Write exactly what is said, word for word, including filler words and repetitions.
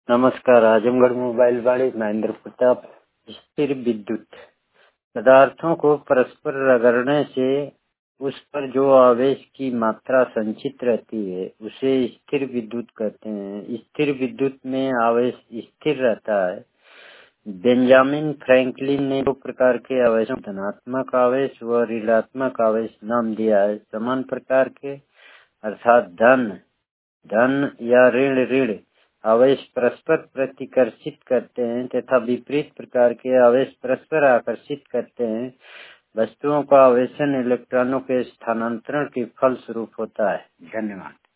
नमस्कार। आजमगढ़ मोबाइल वाले महेंद्र प्रताप। स्थिर विद्युत पदार्थों को परस्पर रगड़ने से उस पर जो आवेश की मात्रा संचित रहती है उसे स्थिर विद्युत कहते हैं। स्थिर विद्युत में आवेश स्थिर रहता है। बेंजामिन फ्रैंकलिन ने दो प्रकार के आवेशों धनात्मक आवेश व ऋणात्मक आवेश नाम दिया है। समान प्रकार के अर्थात धन धन या ऋण ऋण आवेश परस्पर प्रतिकर्षित करते हैं तथा विपरीत प्रकार के आवेश परस्पर आकर्षित करते हैं। वस्तुओं का आवेशन इलेक्ट्रॉनों के स्थानांतरण के फलस्वरूप होता है। धन्यवाद।